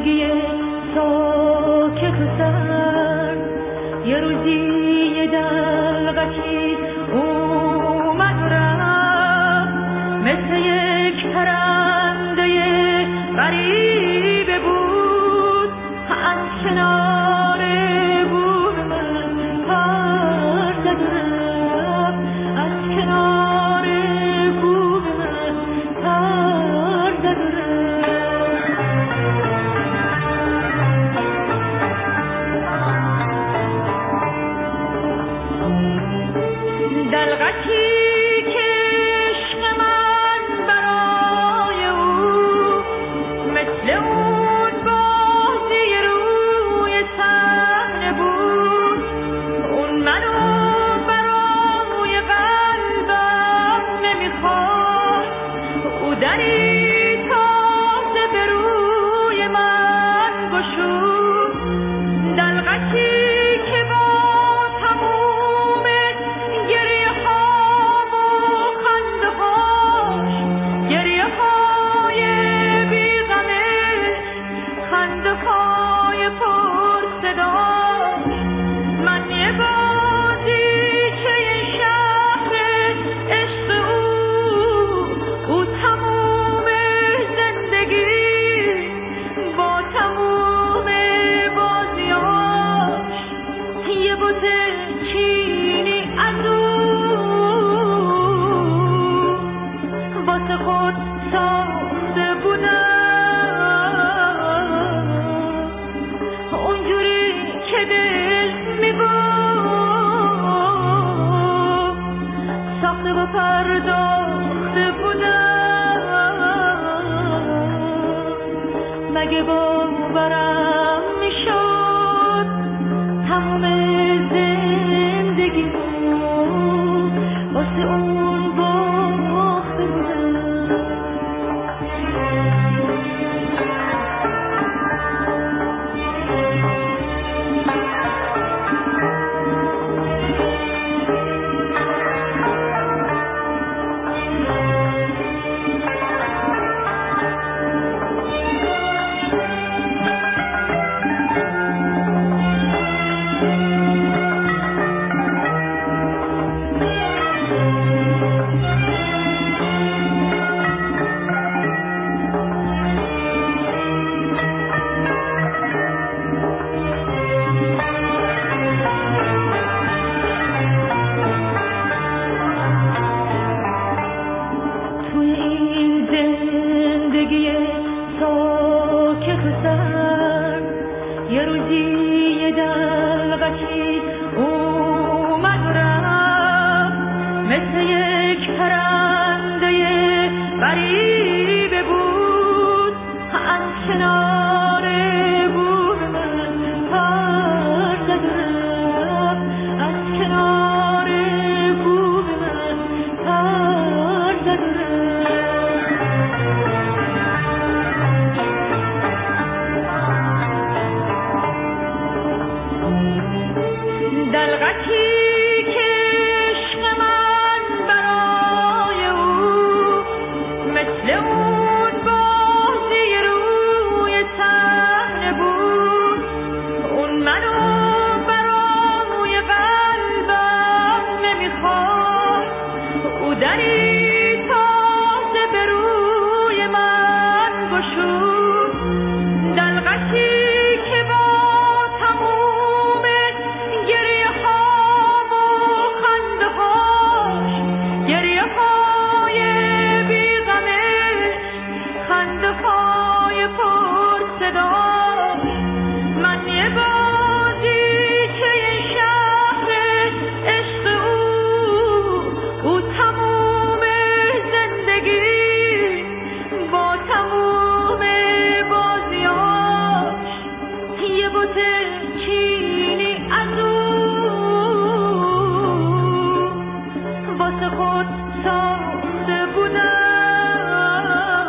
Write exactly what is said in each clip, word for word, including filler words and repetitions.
زندگی ساکت و سر یه روزی یه دلغکی اومد و رفت، مثل یک پرنده غریبه بود از کنار بوم من پر زد و رفت، از کنار بوم من پر زد و رفت. دلغکی که عشق من برای او مثل اون بازی روی صحنه بود، اون منو برای قلبم نمیخواست، او دری تازه به روی من گشود. دلغکی که با تموم گریه ها و خنده هاش، گریه های بیغمش، خنده های پر صداش، من یه بازیچه شهر عشق او، او تموم زندگی با تموم بازیاش، یه بوته چینی از او واسه خود ساخته بودم، اونجوری که دل میگفت ساخته و پرداخته بودم. مگه باورم میشد تمام زندگی واسه اون باخته بودم. توی این زندگی ساکت و سر یه روزی یه دلغکی اومد و رفت، مثل یک پرنده غریبه بود از کنار بوم من پر زد و رفت، از کنار بوم من پر زد و رفت. دلغکی که عشق من برای او مثل اون بازی روی صحنه بود، اون منو برای قلبم نمیخواست، او دری تازه به روی من گشود. دلغکی که با تموم گریه ها و خنده هاش، گریه های بیغمش، خنده های پر صداش، من یه بازیچه شهر عشق او، او تموم زندگی با تموم بازیاش، یه بوته چینی از او واسه خود ساخته بودم،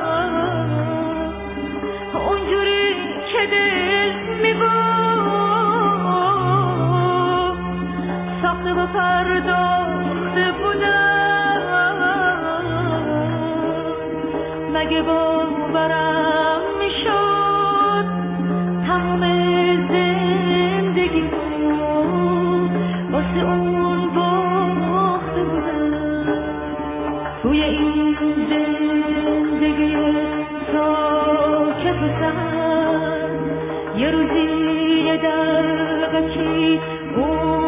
اونجوری که دل میگفت ساخته و پرداخته بودم. مگه باورم میشد یه روزی یه دقیقی